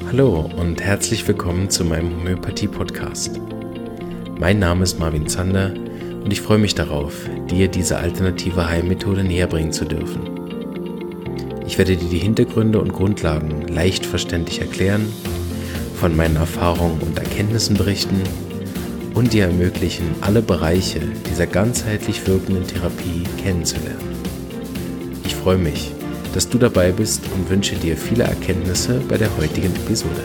Hallo und herzlich willkommen zu meinem Homöopathie-Podcast. Mein Name ist Marvin Zander und ich freue mich darauf, dir diese alternative Heilmethode näher bringen zu dürfen. Ich werde dir die Hintergründe und Grundlagen leicht verständlich erklären, von meinen Erfahrungen und Erkenntnissen berichten und dir ermöglichen, alle Bereiche dieser ganzheitlich wirkenden Therapie kennenzulernen. Ich freue mich, dass du dabei bist und wünsche dir viele Erkenntnisse bei der heutigen Episode.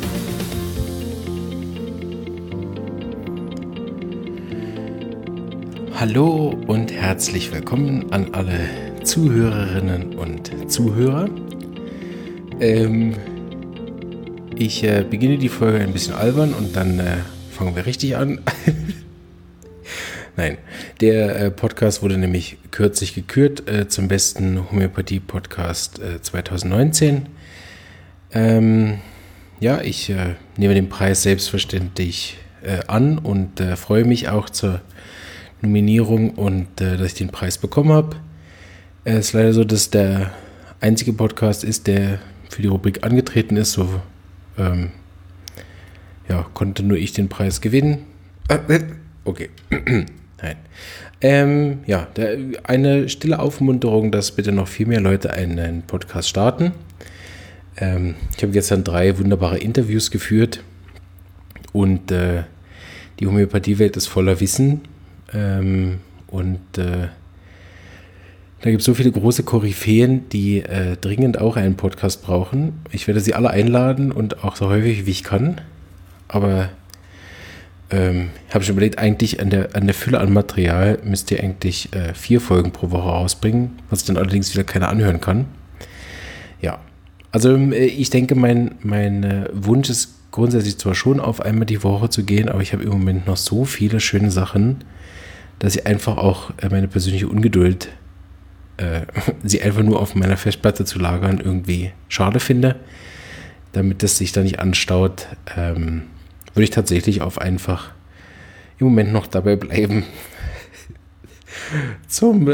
Hallo und herzlich willkommen an alle Zuhörerinnen und Zuhörer. Ich beginne die Folge ein bisschen albern und dann fangen wir richtig an. Nein, der Podcast wurde nämlich kürzlich gekürt zum besten Homöopathie-Podcast 2019. Ich nehme den Preis selbstverständlich an und freue mich auch zur Nominierung und dass ich den Preis bekommen habe. Es ist leider so, dass der einzige Podcast ist, der für die Rubrik angetreten ist. So konnte nur ich den Preis gewinnen. Okay. Nein. Eine stille Aufmunterung, dass bitte noch viel mehr Leute einen Podcast starten. Ich habe gestern 3 wunderbare Interviews geführt und die Homöopathiewelt ist voller Wissen da gibt es so viele große Koryphäen, die dringend auch einen Podcast brauchen. Ich werde sie alle einladen und auch so häufig wie ich kann, aber habe schon überlegt, eigentlich an der Fülle an Material müsst ihr eigentlich 4 Folgen pro Woche rausbringen, was dann allerdings wieder keiner anhören kann. Ja, also ich denke, mein Wunsch ist grundsätzlich zwar schon auf einmal die Woche zu gehen, aber ich habe im Moment noch so viele schöne Sachen, dass ich einfach auch meine persönliche Ungeduld, sie einfach nur auf meiner Festplatte zu lagern, irgendwie schade finde. Damit das sich da nicht anstaut, würde ich tatsächlich auf einfach im Moment noch dabei bleiben, zum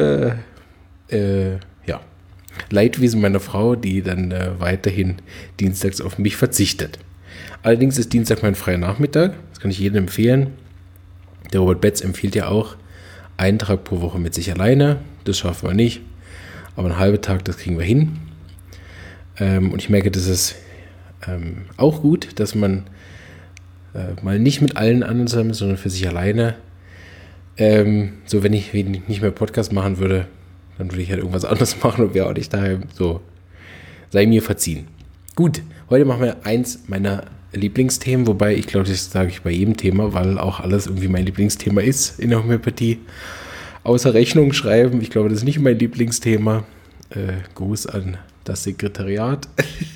Leidwesen meiner Frau, die dann weiterhin dienstags auf mich verzichtet. Allerdings ist Dienstag mein freier Nachmittag, das kann ich jedem empfehlen. Der Robert Betz empfiehlt ja auch einen Tag pro Woche mit sich alleine, das schaffen wir nicht, aber einen halben Tag, das kriegen wir hin. Und ich merke, das ist auch gut, dass man mal nicht mit allen anderen zusammen, sondern für sich alleine. So, wenn ich nicht mehr Podcast machen würde, dann würde ich halt irgendwas anderes machen und wäre auch nicht daheim. So, sei mir verziehen. Gut, heute machen wir eins meiner Lieblingsthemen, wobei ich glaube, das sage ich bei jedem Thema, weil auch alles irgendwie mein Lieblingsthema ist in der Homöopathie. Außer Rechnung schreiben, ich glaube, das ist nicht mein Lieblingsthema. Gruß an das Sekretariat.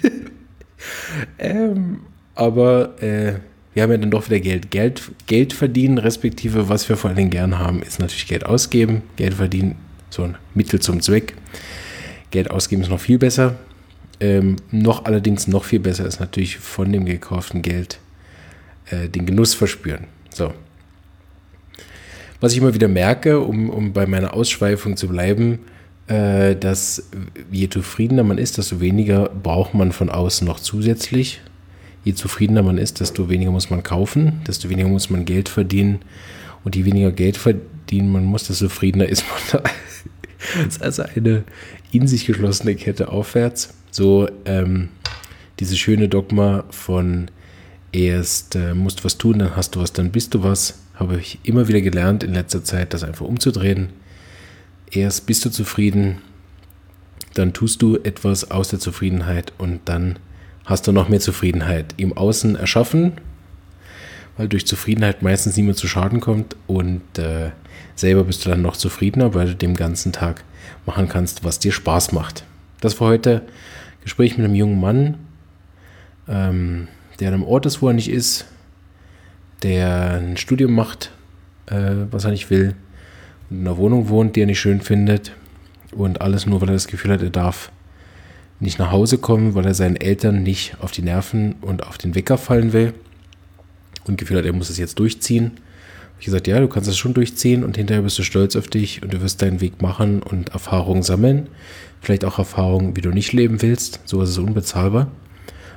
Aber wir haben ja dann doch wieder Geld verdienen, respektive was wir vor allen Dingen gern haben, ist natürlich Geld ausgeben. Geld verdienen, so ein Mittel zum Zweck. Geld ausgeben ist noch viel besser. Allerdings noch viel besser ist natürlich von dem gekauften Geld den Genuss verspüren. So. Was ich immer wieder merke, um bei meiner Ausschweifung zu bleiben, dass je zufriedener man ist, desto weniger braucht man von außen noch zusätzlich. Je zufriedener man ist, desto weniger muss man kaufen, desto weniger muss man Geld verdienen. Und je weniger Geld verdienen man muss, desto zufriedener ist man da. Das ist also eine in sich geschlossene Kette aufwärts. So dieses schöne Dogma von erst musst du was tun, dann hast du was, dann bist du was, habe ich immer wieder gelernt in letzter Zeit, das einfach umzudrehen. Erst bist du zufrieden, dann tust du etwas aus der Zufriedenheit und dann hast du noch mehr Zufriedenheit im Außen erschaffen, weil durch Zufriedenheit meistens niemand zu Schaden kommt und selber bist du dann noch zufriedener, weil du den ganzen Tag machen kannst, was dir Spaß macht. Das war heute Gespräch mit einem jungen Mann, der an einem Ort ist, wo er nicht ist, der ein Studium macht, was er nicht will, in einer Wohnung wohnt, die er nicht schön findet und alles nur, weil er das Gefühl hat, er darf nicht nach Hause kommen, weil er seinen Eltern nicht auf die Nerven und auf den Wecker fallen will und Gefühl hat, er muss es jetzt durchziehen. Habe ich gesagt, ja, du kannst es schon durchziehen und hinterher bist du stolz auf dich und du wirst deinen Weg machen und Erfahrungen sammeln. Vielleicht auch Erfahrungen, wie du nicht leben willst. So ist es unbezahlbar.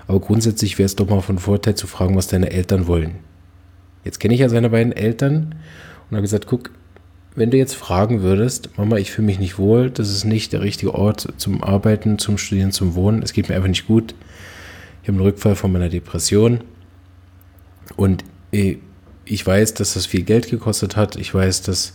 Aber grundsätzlich wäre es doch mal von Vorteil zu fragen, was deine Eltern wollen. Jetzt kenne ich ja seine beiden Eltern und habe gesagt, guck, wenn du jetzt fragen würdest, Mama, ich fühle mich nicht wohl, das ist nicht der richtige Ort zum Arbeiten, zum Studieren, zum Wohnen, es geht mir einfach nicht gut. Ich habe einen Rückfall von meiner Depression und ich weiß, dass das viel Geld gekostet hat. Ich weiß, dass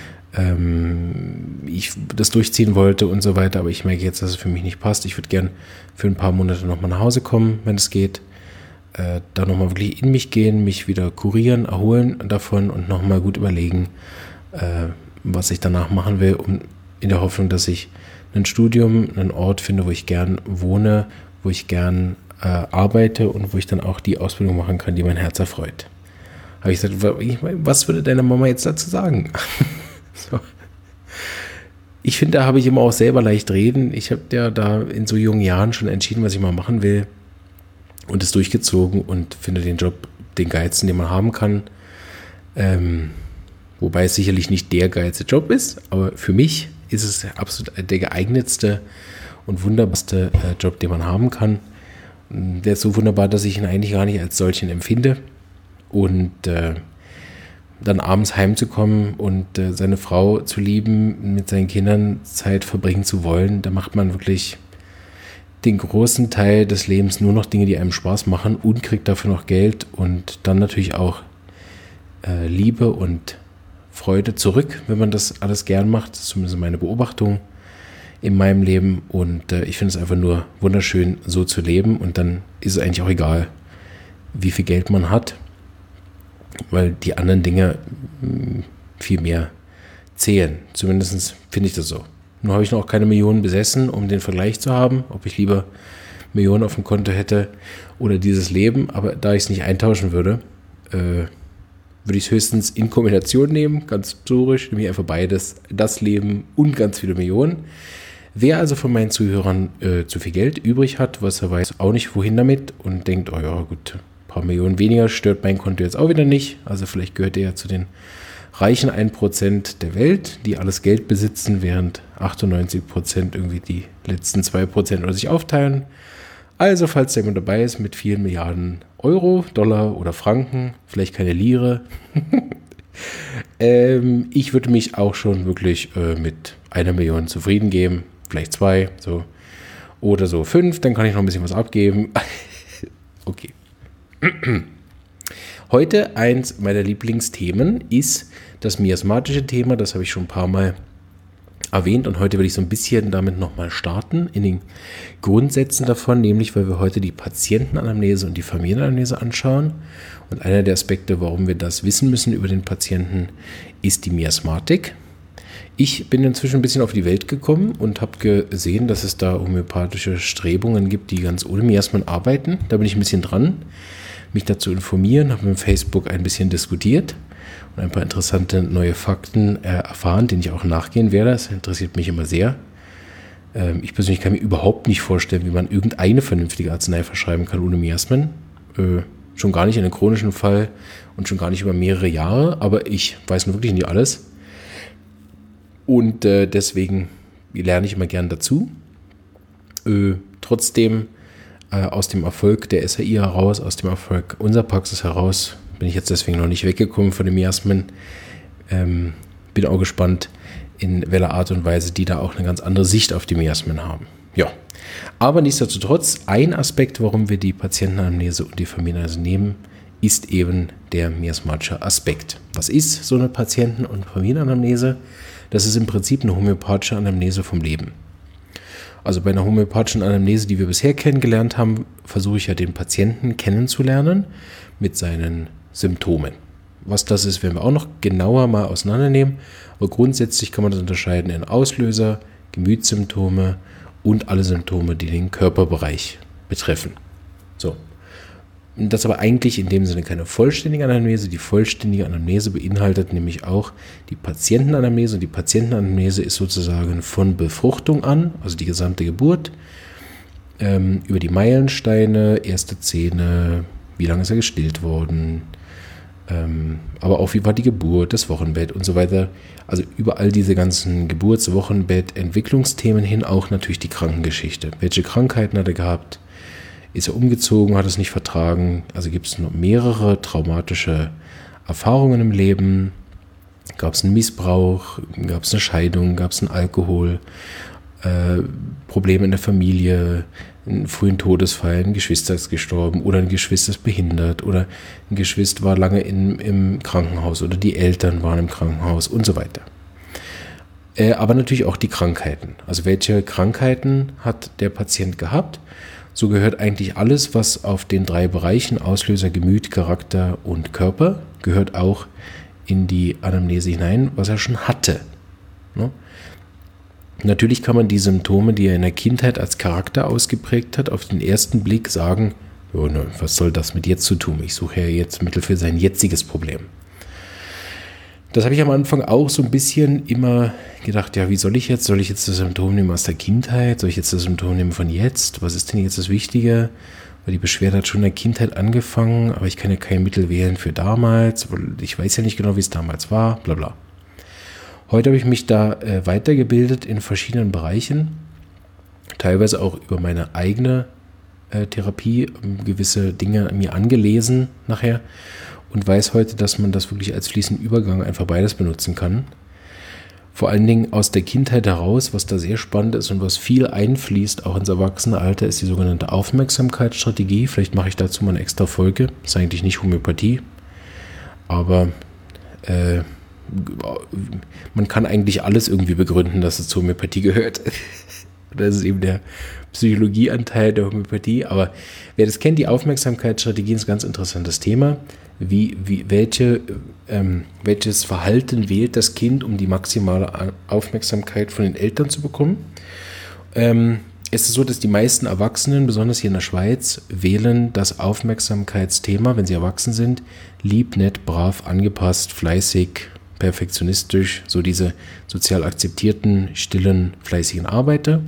ich das durchziehen wollte und so weiter, aber ich merke jetzt, dass es für mich nicht passt. Ich würde gern für ein paar Monate nochmal nach Hause kommen, wenn es geht. Da nochmal wirklich in mich gehen, mich wieder kurieren, erholen davon und nochmal gut überlegen, was ich danach machen will, in der Hoffnung, dass ich ein Studium, einen Ort finde, wo ich gern wohne, wo ich gern arbeite und wo ich dann auch die Ausbildung machen kann, die mein Herz erfreut. Habe ich gesagt, was würde deine Mama jetzt dazu sagen? So. Ich finde, da habe ich immer auch selber leicht reden. Ich habe ja da in so jungen Jahren schon entschieden, was ich mal machen will und es durchgezogen und finde den Job den geilsten, den man haben kann. Wobei es sicherlich nicht der geilste Job ist, aber für mich ist es absolut der geeignetste und wunderbarste Job, den man haben kann. Der ist so wunderbar, dass ich ihn eigentlich gar nicht als solchen empfinde. Und dann abends heimzukommen und seine Frau zu lieben, mit seinen Kindern Zeit verbringen zu wollen, da macht man wirklich den großen Teil des Lebens nur noch Dinge, die einem Spaß machen und kriegt dafür noch Geld und dann natürlich auch Liebe und Freude zurück, wenn man das alles gern macht. Das ist zumindest meine Beobachtung in meinem Leben und ich finde es einfach nur wunderschön, so zu leben und dann ist es eigentlich auch egal, wie viel Geld man hat, weil die anderen Dinge viel mehr zählen. Zumindest finde ich das so. Nun habe ich noch keine Millionen besessen, um den Vergleich zu haben, ob ich lieber Millionen auf dem Konto hätte oder dieses Leben, aber da ich es nicht eintauschen würde, würde ich es höchstens in Kombination nehmen, ganz historisch, nämlich einfach beides, das Leben und ganz viele Millionen. Wer also von meinen Zuhörern zu viel Geld übrig hat, was er weiß auch nicht wohin damit und denkt, oh ja gut, ein paar Millionen weniger stört mein Konto jetzt auch wieder nicht, also vielleicht gehört er ja zu den reichen 1% der Welt, die alles Geld besitzen, während 98% irgendwie die letzten 2% oder sich aufteilen. Also, falls da jemand dabei ist mit vielen Milliarden Euro, Dollar oder Franken, vielleicht keine Lire, ich würde mich auch schon wirklich mit 1 Million zufrieden geben, vielleicht 2, so, oder so 5, dann kann ich noch ein bisschen was abgeben. Okay. Heute eins meiner Lieblingsthemen ist das miasmatische Thema, das habe ich schon ein paar Mal erwähnt und heute will ich so ein bisschen damit nochmal starten in den Grundsätzen davon, nämlich weil wir heute die Patientenanamnese und die Familienanamnese anschauen und einer der Aspekte, warum wir das wissen müssen über den Patienten, ist die Miasmatik. Ich bin inzwischen ein bisschen auf die Welt gekommen und habe gesehen, dass es da homöopathische Strebungen gibt, die ganz ohne Miasmen arbeiten. Da bin ich ein bisschen dran, mich dazu informieren, habe mit Facebook ein bisschen diskutiert und ein paar interessante neue Fakten erfahren, denen ich auch nachgehen werde. Das interessiert mich immer sehr. Ich persönlich kann mir überhaupt nicht vorstellen, wie man irgendeine vernünftige Arznei verschreiben kann ohne Miasmen. Schon gar nicht in einem chronischen Fall und schon gar nicht über mehrere Jahre, aber ich weiß nun wirklich nicht alles. Und deswegen lerne ich immer gern dazu. Trotzdem aus dem Erfolg der SAI heraus, aus dem Erfolg unserer Praxis heraus, bin ich jetzt deswegen noch nicht weggekommen von dem Miasmen. Bin auch gespannt, in welcher Art und Weise die da auch eine ganz andere Sicht auf die Miasmen haben. Ja, aber nichtsdestotrotz, ein Aspekt, warum wir die Patientenanamnese und die Familienanamnese nehmen, ist eben der miasmatische Aspekt. Was ist so eine Patienten- und Familienanamnese? Das ist im Prinzip eine homöopathische Anamnese vom Leben. Also bei einer homöopathischen Anamnese, die wir bisher kennengelernt haben, versuche ich ja den Patienten kennenzulernen mit seinen Symptomen. Was das ist, werden wir auch noch genauer mal auseinandernehmen. Aber grundsätzlich kann man das unterscheiden in Auslöser, Gemütssymptome und alle Symptome, die den Körperbereich betreffen. So. Das aber eigentlich in dem Sinne keine vollständige Anamnese. Die vollständige Anamnese beinhaltet nämlich auch die Patientenanamnese. Und die Patientenanamnese ist sozusagen von Befruchtung an, also die gesamte Geburt, über die Meilensteine, erste Zähne, wie lange ist er gestillt worden, aber auch wie war die Geburt, das Wochenbett und so weiter. Also über all diese ganzen Geburts-, Wochenbett-, Entwicklungsthemen hin auch natürlich die Krankengeschichte. Welche Krankheiten hat er gehabt? ist er umgezogen, hat es nicht vertragen. Also gibt es noch mehrere traumatische Erfahrungen im Leben. Gab es einen Missbrauch, gab es eine Scheidung, gab es einen Alkohol, Probleme in der Familie, einen frühen Todesfall, ein Geschwister ist gestorben oder ein Geschwister ist behindert oder ein Geschwister war lange im Krankenhaus oder die Eltern waren im Krankenhaus und so weiter. Aber natürlich auch die Krankheiten. Also welche Krankheiten hat der Patient gehabt? So gehört eigentlich alles, was auf den 3 Bereichen Auslöser, Gemüt, Charakter und Körper, gehört auch in die Anamnese hinein, was er schon hatte. Ne? Natürlich kann man die Symptome, die er in der Kindheit als Charakter ausgeprägt hat, auf den ersten Blick sagen, oh, ne, was soll das mit jetzt zu tun? Ich suche ja jetzt Mittel für sein jetziges Problem. Das habe ich am Anfang auch so ein bisschen immer gedacht, ja, wie soll ich jetzt? Soll ich jetzt das Symptom nehmen aus der Kindheit? Soll ich jetzt das Symptom nehmen von jetzt? Was ist denn jetzt das Wichtige? Weil die Beschwerde hat schon in der Kindheit angefangen, aber ich kann ja kein Mittel wählen für damals, weil ich weiß ja nicht genau, wie es damals war, bla bla. Heute habe ich mich da weitergebildet in verschiedenen Bereichen, teilweise auch über meine eigene Therapie, gewisse Dinge mir angelesen nachher und weiß heute, dass man das wirklich als fließenden Übergang einfach beides benutzen kann. Vor allen Dingen aus der Kindheit heraus, was da sehr spannend ist und was viel einfließt, auch ins Erwachsenenalter, ist die sogenannte Aufmerksamkeitsstrategie. Vielleicht mache ich dazu mal eine extra Folge. Das ist eigentlich nicht Homöopathie, aber man kann eigentlich alles irgendwie begründen, dass es zur Homöopathie gehört. Das ist eben der Psychologieanteil der Homöopathie. Aber wer das kennt, die Aufmerksamkeitsstrategie ist ein ganz interessantes Thema. Welches Verhalten wählt das Kind, um die maximale Aufmerksamkeit von den Eltern zu bekommen? Es ist so, dass die meisten Erwachsenen, besonders hier in der Schweiz, wählen das Aufmerksamkeitsthema, wenn sie erwachsen sind, lieb, nett, brav, angepasst, fleißig, perfektionistisch, so diese sozial akzeptierten, stillen, fleißigen Arbeiter.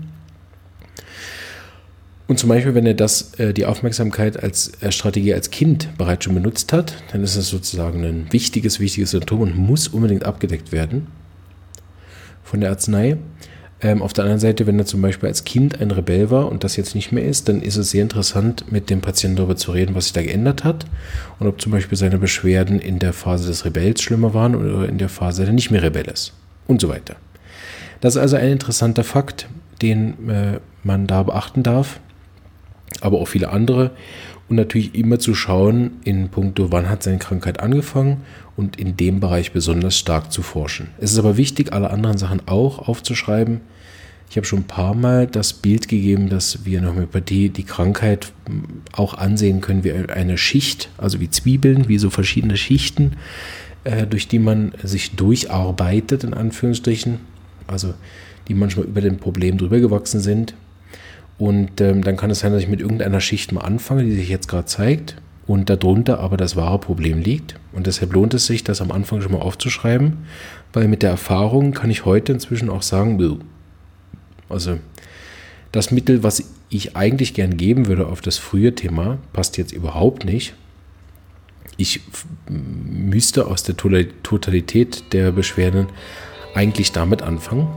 Und zum Beispiel, wenn er die Aufmerksamkeit als Strategie als Kind bereits schon benutzt hat, dann ist das sozusagen ein wichtiges Symptom und muss unbedingt abgedeckt werden von der Arznei. Auf der anderen Seite, wenn er zum Beispiel als Kind ein Rebell war und das jetzt nicht mehr ist, dann ist es sehr interessant, mit dem Patienten darüber zu reden, was sich da geändert hat und ob zum Beispiel seine Beschwerden in der Phase des Rebells schlimmer waren oder in der Phase, der nicht mehr Rebell ist und so weiter. Das ist also ein interessanter Fakt, den man da beachten darf, aber auch viele andere. Und natürlich immer zu schauen, in puncto, wann hat seine Krankheit angefangen und in dem Bereich besonders stark zu forschen. Es ist aber wichtig, alle anderen Sachen auch aufzuschreiben. Ich habe schon ein paar Mal das Bild gegeben, dass wir in der Homöopathie die Krankheit auch ansehen können wie eine Schicht, also wie Zwiebeln, wie so verschiedene Schichten, durch die man sich durcharbeitet, in Anführungsstrichen, also die manchmal über dem Problem drüber gewachsen sind. Und dann kann es sein, dass ich mit irgendeiner Schicht mal anfange, die sich jetzt gerade zeigt und darunter aber das wahre Problem liegt. Und deshalb lohnt es sich, das am Anfang schon mal aufzuschreiben, weil mit der Erfahrung kann ich heute inzwischen auch sagen, also das Mittel, was ich eigentlich gern geben würde auf das frühe Thema, passt jetzt überhaupt nicht. Ich müsste aus der Totalität der Beschwerden eigentlich damit anfangen.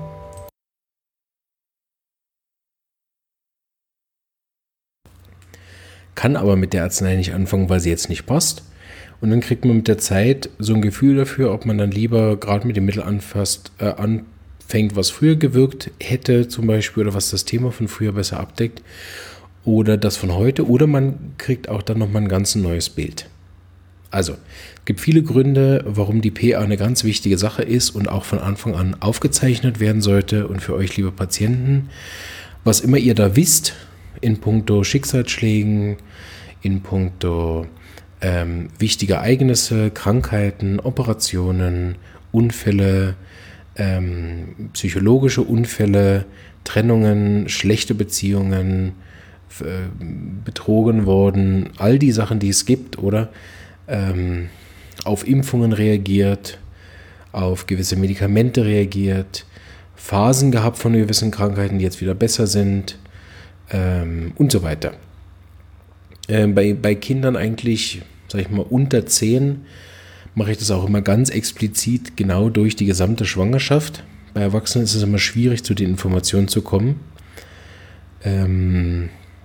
Kann aber mit der Arznei nicht anfangen, weil sie jetzt nicht passt. Und dann kriegt man mit der Zeit so ein Gefühl dafür, ob man dann lieber gerade mit dem Mittel anfängt, was früher gewirkt hätte zum Beispiel oder was das Thema von früher besser abdeckt oder das von heute. Oder man kriegt auch dann nochmal ein ganz neues Bild. Also, es gibt viele Gründe, warum die PA eine ganz wichtige Sache ist und auch von Anfang an aufgezeichnet werden sollte. Und für euch, liebe Patienten, was immer ihr da wisst, in puncto Schicksalsschlägen, in puncto wichtige Ereignisse, Krankheiten, Operationen, Unfälle, psychologische Unfälle, Trennungen, schlechte Beziehungen, betrogen worden, all die Sachen, die es gibt, oder auf Impfungen reagiert, auf gewisse Medikamente reagiert, Phasen gehabt von gewissen Krankheiten, die jetzt wieder besser sind, und so weiter. Bei Kindern eigentlich, sag ich mal, unter 10 mache ich das auch immer ganz explizit genau durch die gesamte Schwangerschaft. Bei Erwachsenen ist es immer schwierig, zu den Informationen zu kommen.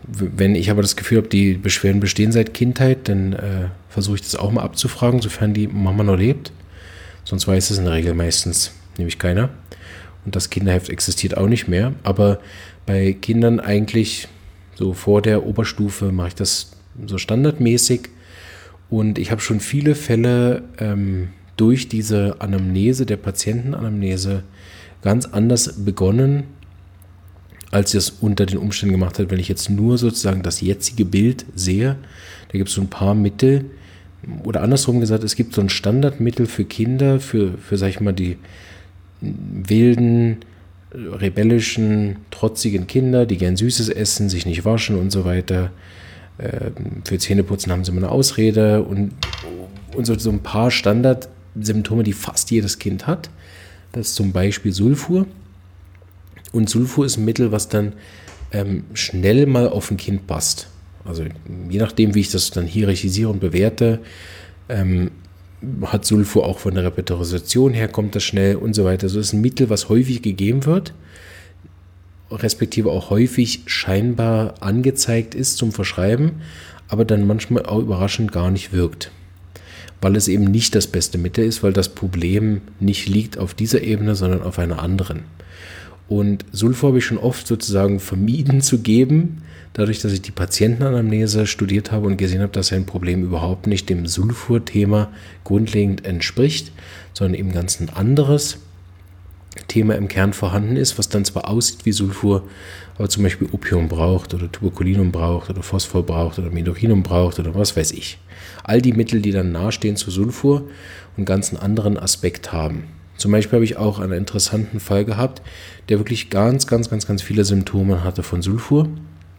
Wenn ich aber das Gefühl habe, die Beschwerden bestehen seit Kindheit, dann versuche ich das auch mal abzufragen, sofern die Mama noch lebt. Sonst weiß es in der Regel meistens nämlich keiner. Und das Kinderheft existiert auch nicht mehr. Aber bei Kindern eigentlich so vor der Oberstufe mache ich das so standardmäßig. Und ich habe schon viele Fälle durch diese Anamnese, der Patientenanamnese, ganz anders begonnen, als ich es unter den Umständen gemacht habe, wenn ich jetzt nur sozusagen das jetzige Bild sehe. Da gibt es so ein paar Mittel, oder andersrum gesagt, es gibt so ein Standardmittel für Kinder, für sag ich mal, die wilden, rebellischen, trotzigen Kinder, die gern Süßes essen, sich nicht waschen und so weiter. Für Zähneputzen haben sie immer eine Ausrede und so ein paar Standardsymptome, die fast jedes Kind hat. Das ist zum Beispiel Sulfur. Und Sulfur ist ein Mittel, was dann schnell mal auf ein Kind passt. Also je nachdem, wie ich das dann hierarchisiere und bewerte, hat Sulfur auch von der Repetition her, kommt das schnell und so weiter. Also das ist ein Mittel, was häufig gegeben wird, respektive auch häufig scheinbar angezeigt ist zum Verschreiben, aber dann manchmal auch überraschend gar nicht wirkt. Weil es eben nicht das beste Mittel ist, weil das Problem nicht liegt auf dieser Ebene, sondern auf einer anderen. Und Sulfur habe ich schon oft sozusagen vermieden zu geben, dadurch, dass ich die Patientenanamnese studiert habe und gesehen habe, dass ein Problem überhaupt nicht dem Sulfur-Thema grundlegend entspricht, sondern eben ganz ein anderes Thema im Kern vorhanden ist, was dann zwar aussieht wie Sulfur, aber zum Beispiel Opium braucht oder Tuberkulinum braucht oder Phosphor braucht oder Medorinum braucht oder was weiß ich. All die Mittel, die dann nahestehen zu Sulfur und ganz einen anderen Aspekt haben. Zum Beispiel habe ich auch einen interessanten Fall gehabt, der wirklich ganz viele Symptome hatte von Sulfur.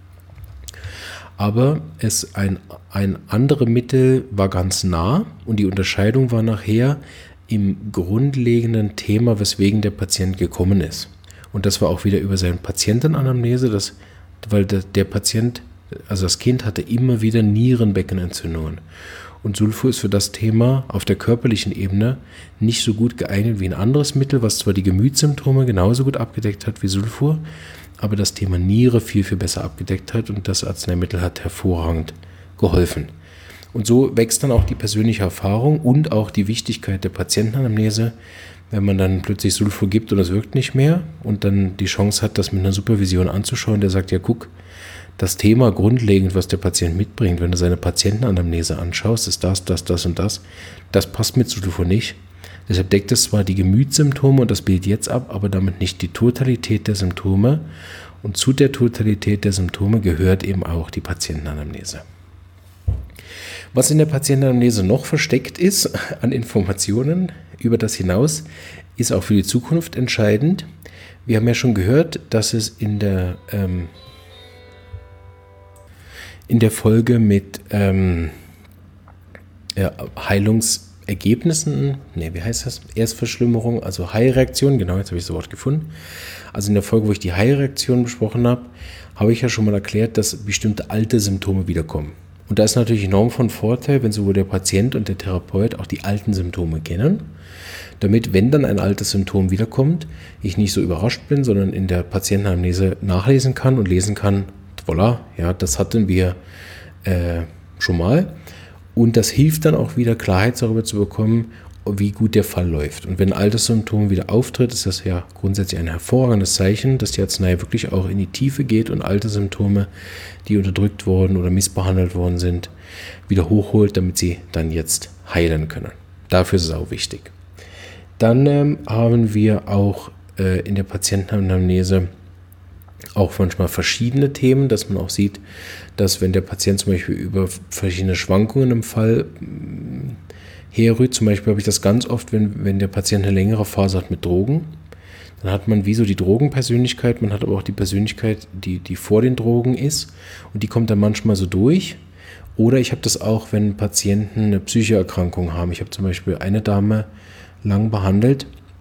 Aber ein anderes Mittel war ganz nah und die Unterscheidung war nachher im grundlegenden Thema, weswegen der Patient gekommen ist. Und das war auch wieder über seine Patientenanamnese, weil der Patient, also das Kind hatte immer wieder Nierenbeckenentzündungen. Und Sulfur ist für das Thema auf der körperlichen Ebene nicht so gut geeignet wie ein anderes Mittel, was zwar die Gemütssymptome genauso gut abgedeckt hat wie Sulfur, aber das Thema Niere viel besser abgedeckt hat und das Arzneimittel hat hervorragend geholfen. Und so wächst dann auch die persönliche Erfahrung und auch die Wichtigkeit der Patientenanamnese, wenn man dann plötzlich Sulfur gibt und es wirkt nicht mehr und dann die Chance hat, das mit einer Supervision anzuschauen, der sagt, ja guck, das Thema grundlegend, was der Patient mitbringt, wenn du seine Patientenanamnese anschaust, ist das und das. Das passt mit Sulfur nicht. Deshalb deckt es zwar die Gemütssymptome und das Bild jetzt ab, aber damit nicht die Totalität der Symptome. Und zu der Totalität der Symptome gehört eben auch die Patientenanamnese. Was in der Patientenanamnese noch versteckt ist an Informationen über das hinaus, ist auch für die Zukunft entscheidend. Wir haben ja schon gehört, dass es in der Folge mit Heilungsergebnissen, Erstverschlimmerung, also Heilreaktion, genau, jetzt habe ich das Wort gefunden. Also in der Folge, wo ich die Heilreaktion besprochen habe, habe ich ja schon mal erklärt, dass bestimmte alte Symptome wiederkommen. Und da ist natürlich enorm von Vorteil, wenn sowohl der Patient und der Therapeut auch die alten Symptome kennen, damit, wenn dann ein altes Symptom wiederkommt, ich nicht so überrascht bin, sondern in der Patientenanamnese nachlesen kann und lesen kann, voilà, ja, das hatten wir schon mal. Und das hilft dann auch wieder, Klarheit darüber zu bekommen, wie gut der Fall läuft. Und wenn ein altes Symptom wieder auftritt, ist das ja grundsätzlich ein hervorragendes Zeichen, dass die Arznei wirklich auch in die Tiefe geht und alte Symptome, die unterdrückt worden oder missbehandelt worden sind, wieder hochholt, damit sie dann jetzt heilen können. Dafür ist es auch wichtig. Dann haben wir auch in der Patientenanamnese auch manchmal verschiedene Themen, dass man auch sieht, dass wenn der Patient zum Beispiel über verschiedene Schwankungen im Fall herrührt, zum Beispiel habe ich das ganz oft, wenn der Patient eine längere Phase hat mit Drogen, dann hat man wie so die Drogenpersönlichkeit, man hat aber auch die Persönlichkeit, die vor den Drogen ist und die kommt dann manchmal so durch. Oder ich habe das auch, wenn Patienten eine psychische Erkrankung haben. Ich habe zum Beispiel eine Dame lang behandelt.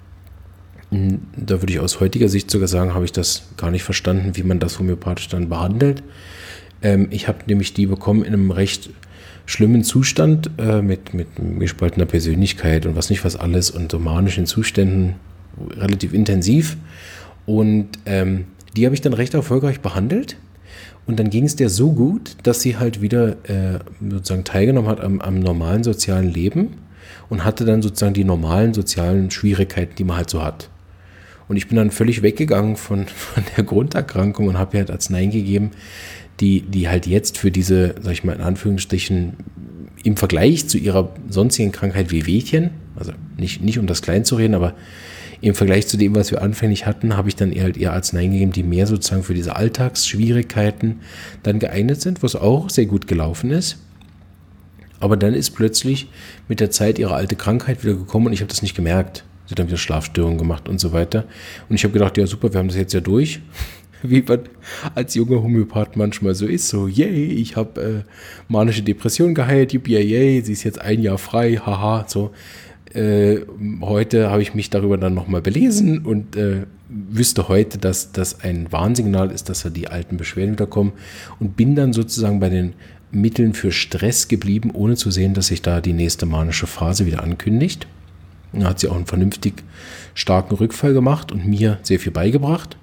Da würde ich aus heutiger Sicht sogar sagen, habe ich das gar nicht verstanden, wie man das homöopathisch dann behandelt. Ich habe nämlich die bekommen in einem recht schlimmen Zustand mit gespaltener Persönlichkeit und was nicht was alles und so manischen Zuständen relativ intensiv. Und die habe ich dann recht erfolgreich behandelt. Und dann ging es der so gut, dass sie halt wieder sozusagen teilgenommen hat am normalen sozialen Leben und hatte dann sozusagen die normalen sozialen Schwierigkeiten, die man halt so hat. Und ich bin dann völlig weggegangen von der Grunderkrankung und habe ihr halt Arzneien gegeben, die halt jetzt für diese, sag ich mal in Anführungsstrichen, im Vergleich zu ihrer sonstigen Krankheit Wehwehchen, also nicht um das klein zu reden, aber im Vergleich zu dem, was wir anfänglich hatten, habe ich dann eher Arzneien gegeben, die mehr sozusagen für diese Alltagsschwierigkeiten dann geeignet sind, was auch sehr gut gelaufen ist. Aber dann ist plötzlich mit der Zeit ihre alte Krankheit wieder gekommen und ich habe das nicht gemerkt. Sie hat dann wieder Schlafstörungen gemacht und so weiter. Und ich habe gedacht, ja super, wir haben das jetzt ja durch. Wie man als junger Homöopath manchmal so ist, so yay, ich habe manische Depression geheilt, yay, sie ist jetzt 1 Jahr frei, haha, so. Heute habe ich mich darüber dann nochmal belesen und wüsste heute, dass das ein Warnsignal ist, dass die alten Beschwerden wiederkommen und bin dann sozusagen bei den Mitteln für Stress geblieben, ohne zu sehen, dass sich da die nächste manische Phase wieder ankündigt. Da hat sie auch einen vernünftig starken Rückfall gemacht und mir sehr viel beigebracht.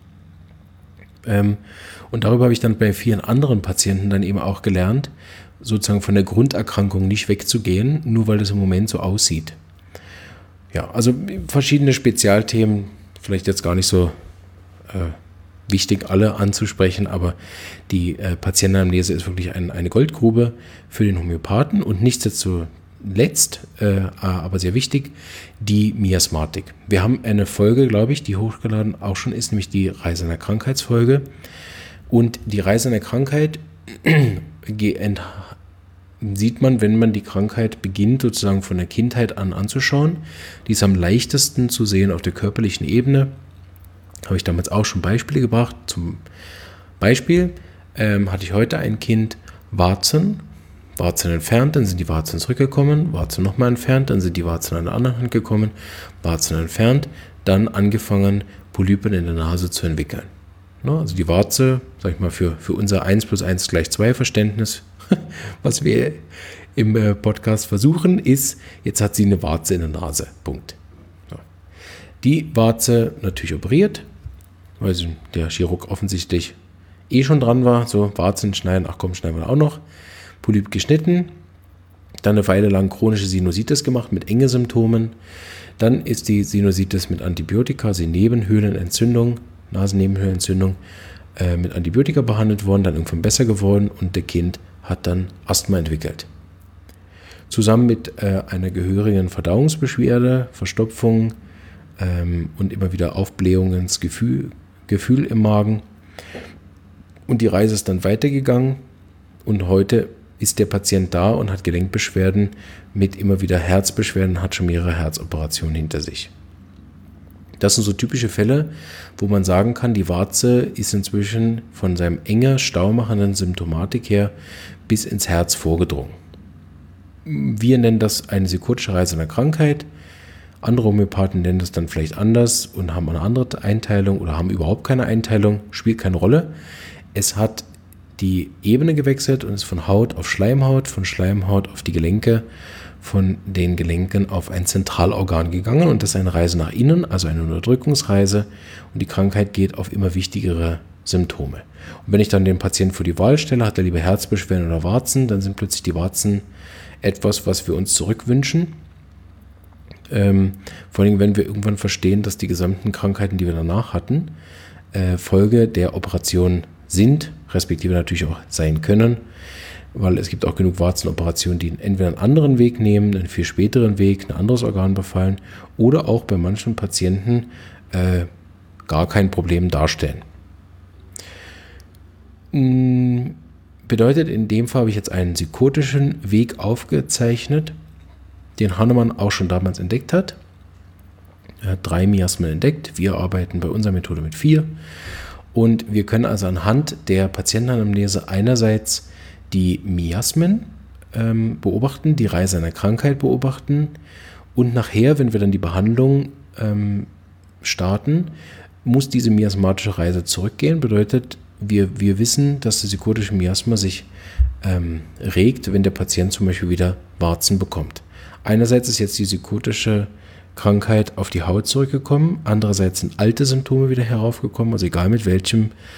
Und darüber habe ich dann bei vielen anderen Patienten dann eben auch gelernt, sozusagen von der Grunderkrankung nicht wegzugehen, nur weil das im Moment so aussieht. Ja, also verschiedene Spezialthemen, vielleicht jetzt gar nicht so wichtig, alle anzusprechen, aber die Patientenanamnese ist wirklich eine Goldgrube für den Homöopathen und nichtsdestotrotz, aber sehr wichtig, die Miasmatik. Wir haben eine Folge, glaube ich, die hochgeladen auch schon ist, nämlich die Reise in der Krankheitsfolge. Und die Reise in der Krankheit sieht man, wenn man die Krankheit beginnt, sozusagen von der Kindheit an anzuschauen. Die ist am leichtesten zu sehen auf der körperlichen Ebene. Habe ich damals auch schon Beispiele gebracht. Zum Beispiel hatte ich heute ein Kind, Warzen entfernt, dann sind die Warzen zurückgekommen, Warzen nochmal entfernt, dann sind die Warzen an der anderen Hand gekommen, Warzen entfernt, dann angefangen, Polypen in der Nase zu entwickeln. Also die Warze, sag ich mal, für unser 1 + 1 = 2 Verständnis, was wir im Podcast versuchen, ist, jetzt hat sie eine Warze in der Nase. Punkt. Die Warze natürlich operiert, weil der Chirurg offensichtlich schon dran war, so Warzen schneiden, ach komm, schneiden wir auch noch. Polyp geschnitten, dann eine Weile lang chronische Sinusitis gemacht mit Enge-Symptomen. Dann ist die Sinusitis mit Antibiotika, also Nebenhöhlenentzündung, Nasennebenhöhlenentzündung, mit Antibiotika behandelt worden, dann irgendwann besser geworden und der Kind hat dann Asthma entwickelt. Zusammen mit einer gehörigen Verdauungsbeschwerde, Verstopfung und immer wieder Aufblähungen ins Gefühl im Magen. Und die Reise ist dann weitergegangen und heute ist der Patient da und hat Gelenkbeschwerden mit immer wieder Herzbeschwerden, hat schon mehrere Herzoperationen hinter sich. Das sind so typische Fälle, wo man sagen kann, die Warze ist inzwischen von seinem enger, staumachenden Symptomatik her bis ins Herz vorgedrungen. Wir nennen das eine psychotische Reise einer Krankheit. Andere Homöopathen nennen das dann vielleicht anders und haben eine andere Einteilung oder haben überhaupt keine Einteilung, spielt keine Rolle. Es hat die Ebene gewechselt und ist von Haut auf Schleimhaut, von Schleimhaut auf die Gelenke, von den Gelenken auf ein Zentralorgan gegangen und das ist eine Reise nach innen, also eine Unterdrückungsreise und die Krankheit geht auf immer wichtigere Symptome. Und wenn ich dann den Patienten vor die Wahl stelle, hat er lieber Herzbeschwerden oder Warzen, dann sind plötzlich die Warzen etwas, was wir uns zurückwünschen. Vor allem, wenn wir irgendwann verstehen, dass die gesamten Krankheiten, die wir danach hatten, Folge der Operation sind, respektive natürlich auch sein können, weil es gibt auch genug Warzenoperationen, die entweder einen anderen Weg nehmen, einen viel späteren Weg, ein anderes Organ befallen oder auch bei manchen Patienten gar kein Problem darstellen. Bedeutet, in dem Fall habe ich jetzt einen psychotischen Weg aufgezeichnet, den Hahnemann auch schon damals entdeckt hat. Er hat 3 Miasmen entdeckt. Wir arbeiten bei unserer Methode mit 4. Und wir können also anhand der Patientenanamnese einerseits die Miasmen beobachten, die Reise einer Krankheit beobachten und nachher, wenn wir dann die Behandlung starten, muss diese miasmatische Reise zurückgehen. Bedeutet, wir wissen, dass das psychotische Miasma sich regt, wenn der Patient zum Beispiel wieder Warzen bekommt. Einerseits ist jetzt die psychotische Krankheit auf die Haut zurückgekommen, andererseits sind alte Symptome wieder heraufgekommen, also egal mit welchem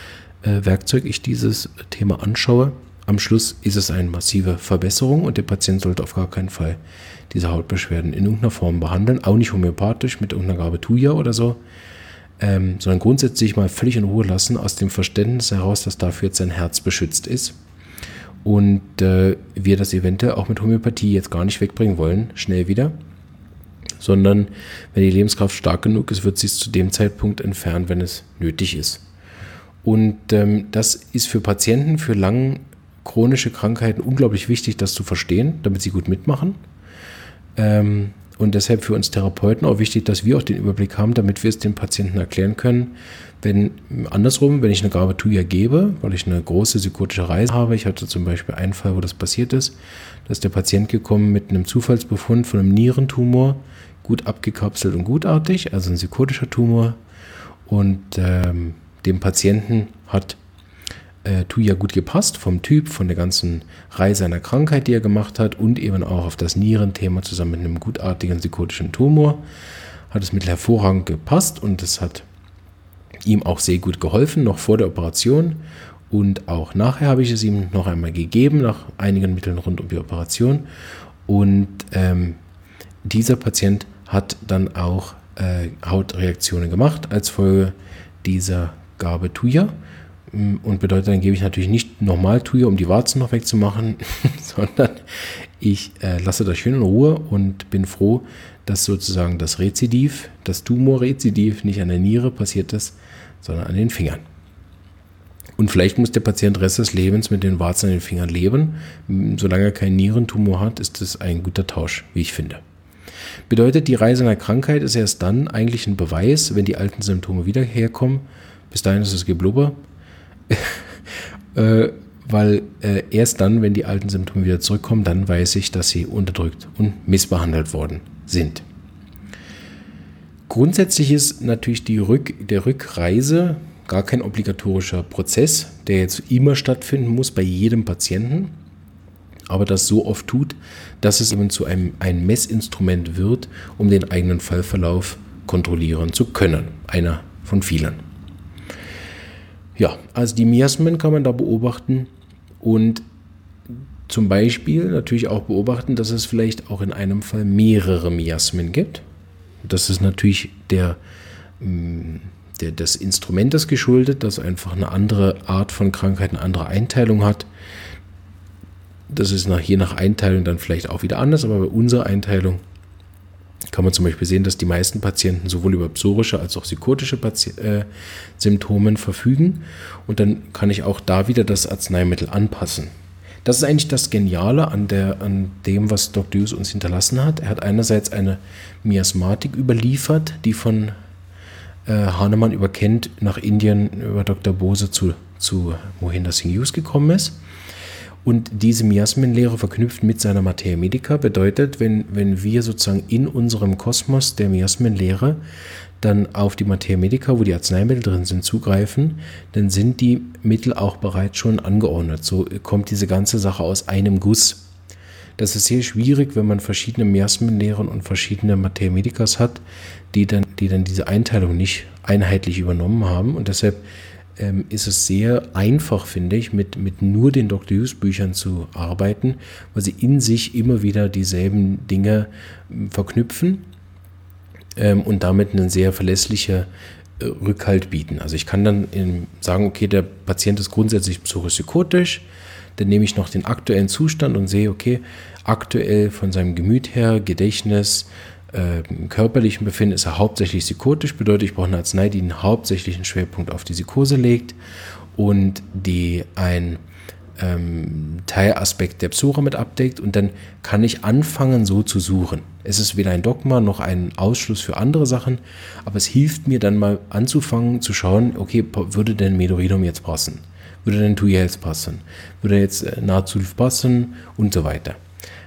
Werkzeug ich dieses Thema anschaue. Am Schluss ist es eine massive Verbesserung und der Patient sollte auf gar keinen Fall diese Hautbeschwerden in irgendeiner Form behandeln, auch nicht homöopathisch mit irgendeiner Gabe Thuja oder so, sondern grundsätzlich mal völlig in Ruhe lassen, aus dem Verständnis heraus, dass dafür jetzt sein Herz beschützt ist und wir das eventuell auch mit Homöopathie jetzt gar nicht wegbringen wollen, schnell wieder, sondern wenn die Lebenskraft stark genug ist, wird sie es zu dem Zeitpunkt entfernen, wenn es nötig ist. Und das ist für Patienten, für lange chronische Krankheiten unglaublich wichtig, das zu verstehen, damit sie gut mitmachen. Und deshalb für uns Therapeuten auch wichtig, dass wir auch den Überblick haben, damit wir es den Patienten erklären können. Wenn ich eine Gabe Thuja gebe, weil ich eine große psychotische Reise habe, ich hatte zum Beispiel einen Fall, wo das passiert ist, da ist der Patient gekommen mit einem Zufallsbefund von einem Nierentumor, gut abgekapselt und gutartig, also ein psychotischer Tumor. Und dem Patienten hat Thuja gut gepasst, vom Typ, von der ganzen Reise seiner Krankheit, die er gemacht hat und eben auch auf das Nierenthema zusammen mit einem gutartigen psychotischen Tumor. Hat das Mittel hervorragend gepasst und das hat ihm auch sehr gut geholfen, noch vor der Operation und auch nachher habe ich es ihm noch einmal gegeben, nach einigen Mitteln rund um die Operation. Und dieser Patient hat dann auch Hautreaktionen gemacht als Folge dieser Gabe Thuja. Und bedeutet, dann gebe ich natürlich nicht nochmal Thuja, um die Warzen noch wegzumachen, sondern ich lasse das schön in Ruhe und bin froh, dass sozusagen das Rezidiv, das Tumorrezidiv nicht an der Niere passiert ist, sondern an den Fingern. Und vielleicht muss der Patient Rest des Lebens mit den Warzen an den Fingern leben. Solange er keinen Nierentumor hat, ist das ein guter Tausch, wie ich finde. Bedeutet, die Reise einer Krankheit ist erst dann eigentlich ein Beweis, wenn die alten Symptome wieder herkommen. Bis dahin ist es Geblubber. Weil erst dann, wenn die alten Symptome wieder zurückkommen, dann weiß ich, dass sie unterdrückt und missbehandelt worden sind. Grundsätzlich ist natürlich der Rückreise gar kein obligatorischer Prozess, der jetzt immer stattfinden muss bei jedem Patienten, aber das so oft tut, dass es eben zu ein Messinstrument wird, um den eigenen Fallverlauf kontrollieren zu können. Einer von vielen. Ja, also die Miasmen kann man da beobachten und zum Beispiel natürlich auch beobachten, dass es vielleicht auch in einem Fall mehrere Miasmen gibt. Das ist natürlich des Instrumentes geschuldet, das einfach eine andere Art von Krankheit, eine andere Einteilung hat. Das ist je nach Einteilung dann vielleicht auch wieder anders, aber bei unserer Einteilung kann man zum Beispiel sehen, dass die meisten Patienten sowohl über psorische als auch psychotische Symptome verfügen und dann kann ich auch da wieder das Arzneimittel anpassen. Das ist eigentlich das Geniale an dem, was Dr. Hughes uns hinterlassen hat. Er hat einerseits eine Miasmatik überliefert, die von Hahnemann über Kent nach Indien über Dr. Bose zu Mohinder Singh Hughes gekommen ist. Und diese Miasmenlehre verknüpft mit seiner Materia Medica bedeutet, wenn wir sozusagen in unserem Kosmos der Miasmenlehre dann auf die Materia Medica, wo die Arzneimittel drin sind, zugreifen, dann sind die Mittel auch bereits schon angeordnet. So kommt diese ganze Sache aus einem Guss. Das ist sehr schwierig, wenn man verschiedene Miasmenlehren und verschiedene Materia Medicas hat, die dann diese Einteilung nicht einheitlich übernommen haben. Und deshalb ist es sehr einfach, finde ich, mit nur den Dr. Hughes Büchern zu arbeiten, weil sie in sich immer wieder dieselben Dinge verknüpfen und damit einen sehr verlässlichen Rückhalt bieten. Also ich kann dann sagen, okay, der Patient ist grundsätzlich psychotisch, dann nehme ich noch den aktuellen Zustand und sehe, okay, aktuell von seinem Gemüt her, Gedächtnis, körperlichen Befinden ist er hauptsächlich psychotisch, bedeutet, ich brauche eine Arznei, die einen hauptsächlichen Schwerpunkt auf die Psychose legt und die ein Teilaspekt der Psora mit abdeckt und dann kann ich anfangen, so zu suchen. Es ist weder ein Dogma noch ein Ausschluss für andere Sachen, aber es hilft mir dann mal anzufangen zu schauen, okay, würde denn Medoridum jetzt passen? Würde denn Thuja jetzt passen? Würde jetzt Nazulf passen? Und so weiter.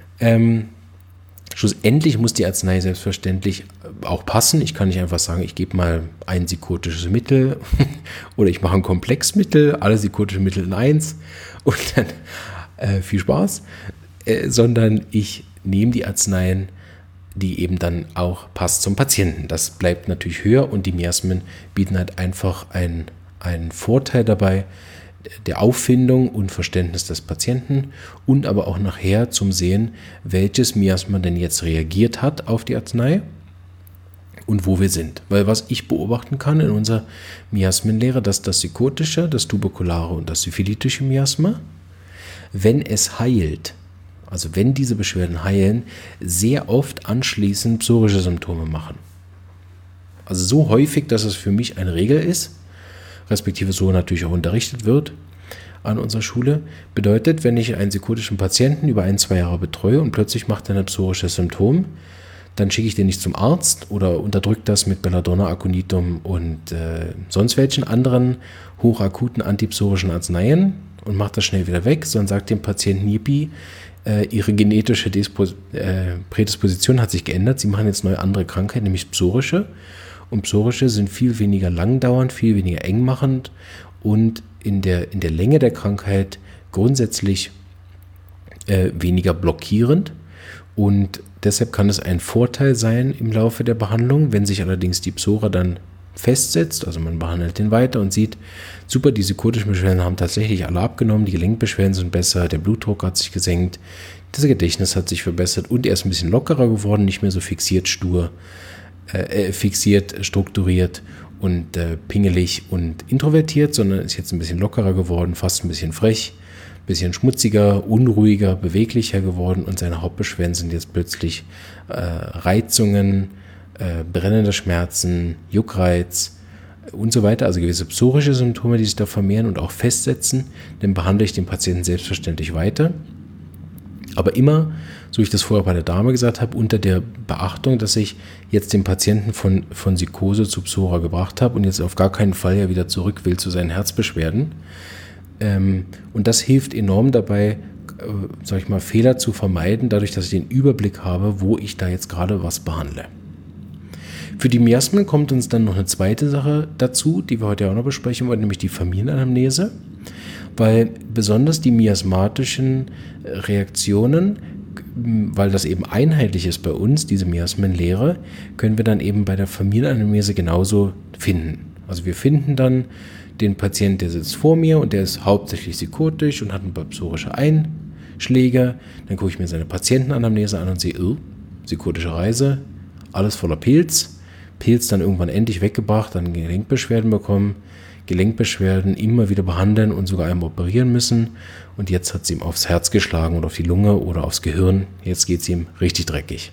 Schlussendlich muss die Arznei selbstverständlich auch passen. Ich kann nicht einfach sagen, ich gebe mal ein psychotisches Mittel oder ich mache ein Komplexmittel, alle psychotischen Mittel in eins und dann viel Spaß, sondern ich nehme die Arzneien, die eben dann auch passt zum Patienten. Das bleibt natürlich höher und die Miasmen bieten halt einfach einen Vorteil dabei der Auffindung und Verständnis des Patienten und aber auch nachher zum Sehen, welches Miasma denn jetzt reagiert hat auf die Arznei und wo wir sind. Weil was ich beobachten kann in unserer Miasmenlehre, dass das psychotische, das tuberkulare und das syphilitische Miasma, wenn es heilt, also wenn diese Beschwerden heilen, sehr oft anschließend psorische Symptome machen. Also so häufig, dass es für mich eine Regel ist, respektive so natürlich auch unterrichtet wird an unserer Schule, bedeutet, wenn ich einen psychotischen Patienten über 1-2 Jahre betreue und plötzlich macht er ein psorisches Symptom, dann schicke ich den nicht zum Arzt oder unterdrücke das mit Belladonna, Aconitum und sonst welchen anderen hochakuten antipsorischen Arzneien und mache das schnell wieder weg, sondern sagt dem Patienten, Yippie, ihre genetische Prädisposition hat sich geändert, sie machen jetzt neue andere Krankheit, nämlich psorische. Und psorische sind viel weniger langdauernd, viel weniger engmachend und in der Länge der Krankheit grundsätzlich weniger blockierend. Und deshalb kann es ein Vorteil sein im Laufe der Behandlung, wenn sich allerdings die Psora dann festsetzt, also man behandelt den weiter und sieht, super, die psychotischen Beschwerden haben tatsächlich alle abgenommen, die Gelenkbeschwerden sind besser, der Blutdruck hat sich gesenkt, das Gedächtnis hat sich verbessert und er ist ein bisschen lockerer geworden, nicht mehr so fixiert, strukturiert und pingelig und introvertiert, sondern ist jetzt ein bisschen lockerer geworden, fast ein bisschen frech, ein bisschen schmutziger, unruhiger, beweglicher geworden und seine Hauptbeschwerden sind jetzt plötzlich Reizungen, brennende Schmerzen, Juckreiz und so weiter, also gewisse psorische Symptome, die sich da vermehren und auch festsetzen, dann behandle ich den Patienten selbstverständlich weiter. Aber immer, so wie ich das vorher bei der Dame gesagt habe, unter der Beachtung, dass ich jetzt den Patienten von Psychose zu Psora gebracht habe und jetzt auf gar keinen Fall ja wieder zurück will zu seinen Herzbeschwerden. Und das hilft enorm dabei, Fehler zu vermeiden, dadurch, dass ich den Überblick habe, wo ich da jetzt gerade was behandle. Für die Miasmen kommt uns dann noch eine zweite Sache dazu, die wir heute auch noch besprechen wollen, nämlich die Familienanamnese. Weil besonders die miasmatischen Reaktionen, weil das eben einheitlich ist bei uns, diese Miasmenlehre, können wir dann eben bei der Familienanamnese genauso finden. Also wir finden dann den Patienten, der sitzt vor mir und der ist hauptsächlich psychotisch und hat ein paar psorische Einschläge. Dann gucke ich mir seine Patientenanamnese an und sehe, psychotische Reise, alles voller Pilz. Pilz dann irgendwann endlich weggebracht, dann Gelenkbeschwerden bekommen. Gelenkbeschwerden immer wieder behandeln und sogar einmal operieren müssen. Und jetzt hat es ihm aufs Herz geschlagen oder auf die Lunge oder aufs Gehirn. Jetzt geht es ihm richtig dreckig.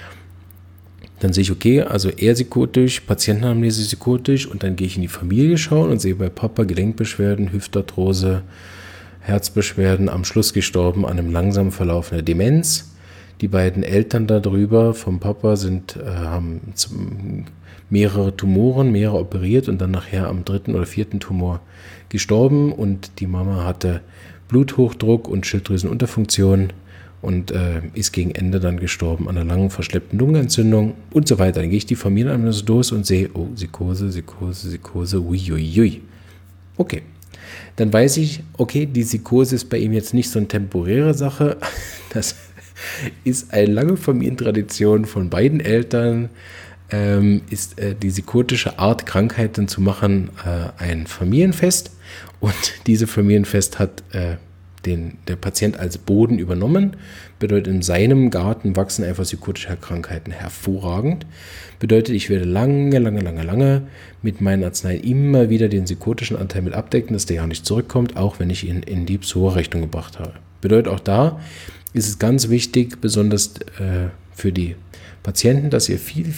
Dann sehe ich, okay, also er psychotisch, Patientenanamnese psychotisch und dann gehe ich in die Familie schauen und sehe bei Papa Gelenkbeschwerden, Hüftarthrose, Herzbeschwerden, am Schluss gestorben an einem langsam verlaufender Demenz. Die beiden Eltern darüber vom Papa haben mehrere Tumoren, mehrere operiert und dann nachher am 3. oder 4. Tumor gestorben und die Mama hatte Bluthochdruck und Schilddrüsenunterfunktion und ist gegen Ende dann gestorben an einer langen verschleppten Lungenentzündung und so weiter. Dann gehe ich die Familienanamnese durch und sehe, Psychose, uiuiui. Okay, dann weiß ich, okay, die Psychose ist bei ihm jetzt nicht so eine temporäre Sache, das ist eine lange Familientradition von beiden Eltern, ist die psychotische Art, Krankheiten zu machen, ein Familienfest. Und dieses Familienfest hat der Patient als Boden übernommen. Bedeutet, in seinem Garten wachsen einfach psychotische Krankheiten hervorragend. Bedeutet, ich werde lange mit meinen Arzneien immer wieder den psychotischen Anteil mit abdecken, dass der ja nicht zurückkommt, auch wenn ich ihn in die Psora-Rechnung gebracht habe. Bedeutet, auch da ist es ganz wichtig, besonders für die Patienten, dass ihr viele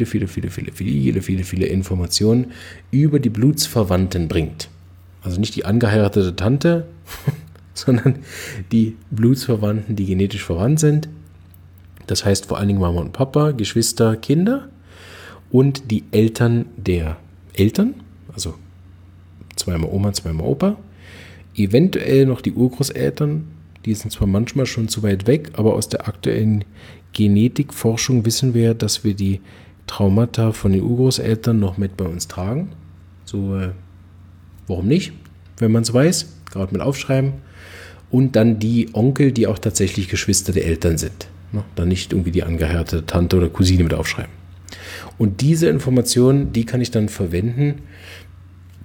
Informationen über die Blutsverwandten bringt. Also nicht die angeheiratete Tante, sondern die Blutsverwandten, die genetisch verwandt sind. Das heißt vor allen Dingen Mama und Papa, Geschwister, Kinder und die Eltern der Eltern, also zweimal Oma, zweimal Opa, eventuell noch die Urgroßeltern. Die sind zwar manchmal schon zu weit weg, aber aus der aktuellen Genetikforschung wissen wir, dass wir die Traumata von den Urgroßeltern noch mit bei uns tragen. So, warum nicht, wenn man es weiß, gerade mit aufschreiben. Und dann die Onkel, die auch tatsächlich Geschwister der Eltern sind. Dann nicht irgendwie die angeheiratete Tante oder Cousine mit aufschreiben. Und diese Informationen, die kann ich dann verwenden,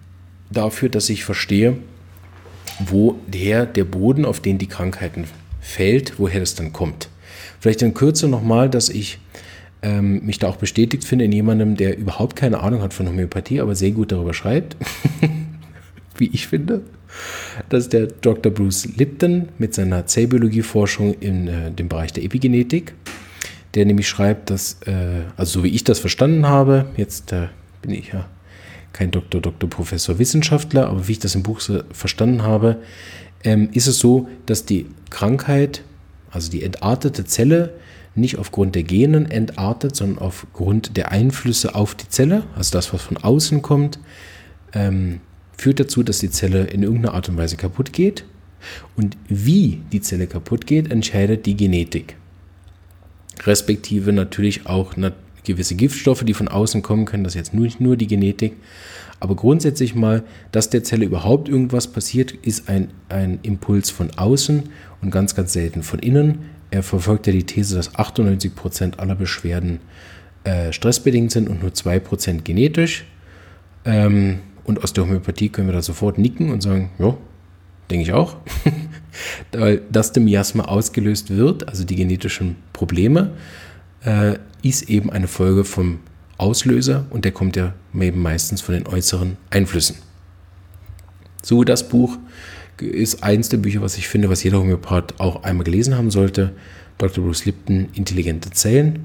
dafür, dass ich verstehe, woher der Boden, auf den die Krankheiten fällt, woher das dann kommt. Vielleicht in Kürze nochmal, dass ich mich da auch bestätigt finde in jemandem, der überhaupt keine Ahnung hat von Homöopathie, aber sehr gut darüber schreibt, wie ich finde. Das ist der Dr. Bruce Lipton mit seiner Zellbiologie-Forschung in dem Bereich der Epigenetik, der nämlich schreibt, dass, also so wie ich das verstanden habe, jetzt bin ich ja kein Doktor, Professor, Wissenschaftler, aber wie ich das im Buch so verstanden habe, ist es so, dass die Krankheit, also die entartete Zelle, nicht aufgrund der Genen entartet, sondern aufgrund der Einflüsse auf die Zelle, also das, was von außen kommt, führt dazu, dass die Zelle in irgendeiner Art und Weise kaputt geht. Und wie die Zelle kaputt geht, entscheidet die Genetik. Respektive natürlich auch gewisse Giftstoffe, die von außen kommen können, das ist jetzt nicht nur die Genetik. Aber grundsätzlich mal, dass der Zelle überhaupt irgendwas passiert, ist ein Impuls von außen und ganz, ganz selten von innen. Er verfolgt ja die These, dass 98% aller Beschwerden stressbedingt sind und nur 2% genetisch. Und aus der Homöopathie können wir da sofort nicken und sagen, ja, denke ich auch. Weil das dem Miasma ausgelöst wird, also die genetischen Probleme, ist eben eine Folge vom Auslöser und der kommt ja eben meistens von den äußeren Einflüssen. So, das Buch ist eins der Bücher, was ich finde, was jeder Homöopath auch einmal gelesen haben sollte. Dr. Bruce Lipton, Intelligente Zellen.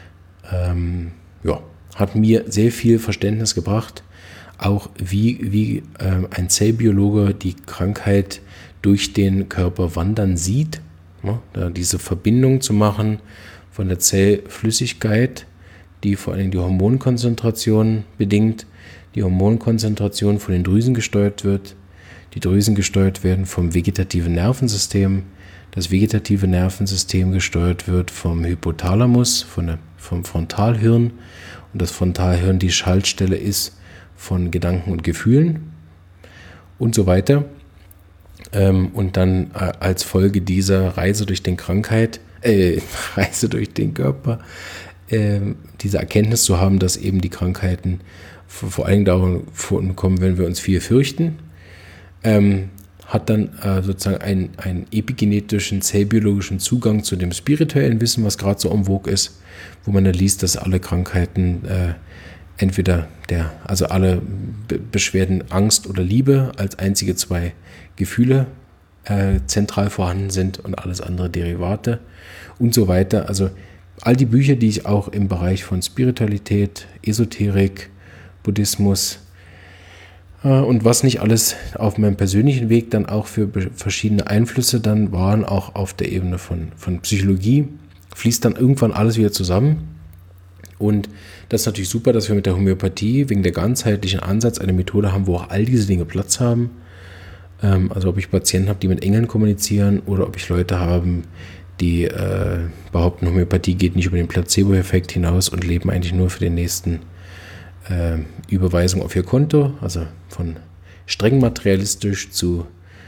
Hat mir sehr viel Verständnis gebracht, auch wie ein Zellbiologe die Krankheit durch den Körper wandern sieht. Da diese Verbindung zu machen von der Zellflüssigkeit, die vor allem die Hormonkonzentration bedingt, die Hormonkonzentration von den Drüsen gesteuert wird, die Drüsen gesteuert werden vom vegetativen Nervensystem, das vegetative Nervensystem gesteuert wird vom Hypothalamus, vom Frontalhirn und das Frontalhirn die Schaltstelle ist von Gedanken und Gefühlen und so weiter. Und dann als Folge dieser Reise durch den Reise durch den Körper, diese Erkenntnis zu haben, dass eben die Krankheiten vor allem davon kommen, wenn wir uns viel fürchten, hat dann sozusagen einen epigenetischen, zellbiologischen Zugang zu dem spirituellen Wissen, was gerade so en vogue ist, wo man dann liest, dass alle Krankheiten entweder alle Beschwerden Angst oder Liebe als einzige zwei Gefühle zentral vorhanden sind und alles andere Derivate und so weiter. Also all die Bücher, die ich auch im Bereich von Spiritualität, Esoterik, Buddhismus und was nicht alles auf meinem persönlichen Weg dann auch für verschiedene Einflüsse dann waren, auch auf der Ebene von Psychologie, fließt dann irgendwann alles wieder zusammen. Und das ist natürlich super, dass wir mit der Homöopathie wegen der ganzheitlichen Ansatz eine Methode haben, wo auch all diese Dinge Platz haben. Also ob ich Patienten habe, die mit Engeln kommunizieren oder ob ich Leute habe, die behaupten, Homöopathie geht nicht über den Placebo-Effekt hinaus und leben eigentlich nur für den nächsten Überweisung auf ihr Konto, also von streng materialistisch zu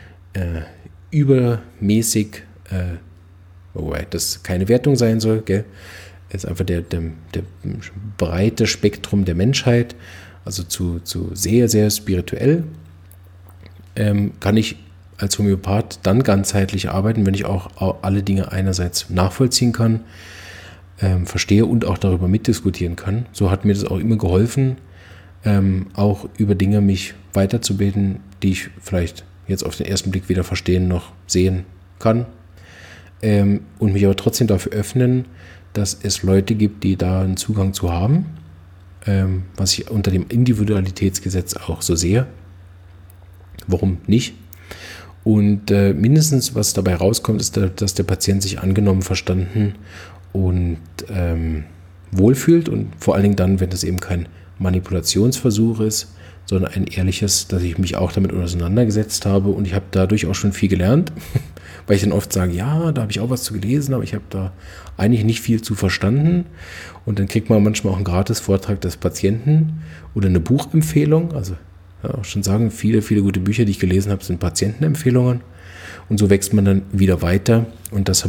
übermäßig, wobei das keine Wertung sein soll, gell? Ist einfach der breite Spektrum der Menschheit, also zu sehr, sehr spirituell, kann ich als Homöopath dann ganzheitlich arbeiten, wenn ich auch alle Dinge einerseits nachvollziehen kann, verstehe und auch darüber mitdiskutieren kann. So hat mir das auch immer geholfen, auch über Dinge mich weiterzubilden, die ich vielleicht jetzt auf den ersten Blick weder verstehen noch sehen kann, und mich aber trotzdem dafür öffnen, dass es Leute gibt, die da einen Zugang zu haben, was ich unter dem Individualitätsgesetz auch so sehe. Warum nicht? Und mindestens, was dabei rauskommt, ist, dass der Patient sich angenommen, verstanden und wohlfühlt und vor allen Dingen dann, wenn das eben kein Manipulationsversuch ist, sondern ein ehrliches, dass ich mich auch damit auseinandergesetzt habe und ich habe dadurch auch schon viel gelernt, weil ich dann oft sage, ja, da habe ich auch was zu gelesen, aber ich habe da eigentlich nicht viel zu verstanden und dann kriegt man manchmal auch einen Gratis-Vortrag des Patienten oder eine Buchempfehlung, also ja, auch schon sagen, viele, viele gute Bücher, die ich gelesen habe, sind Patientenempfehlungen und so wächst man dann wieder weiter und das habe ich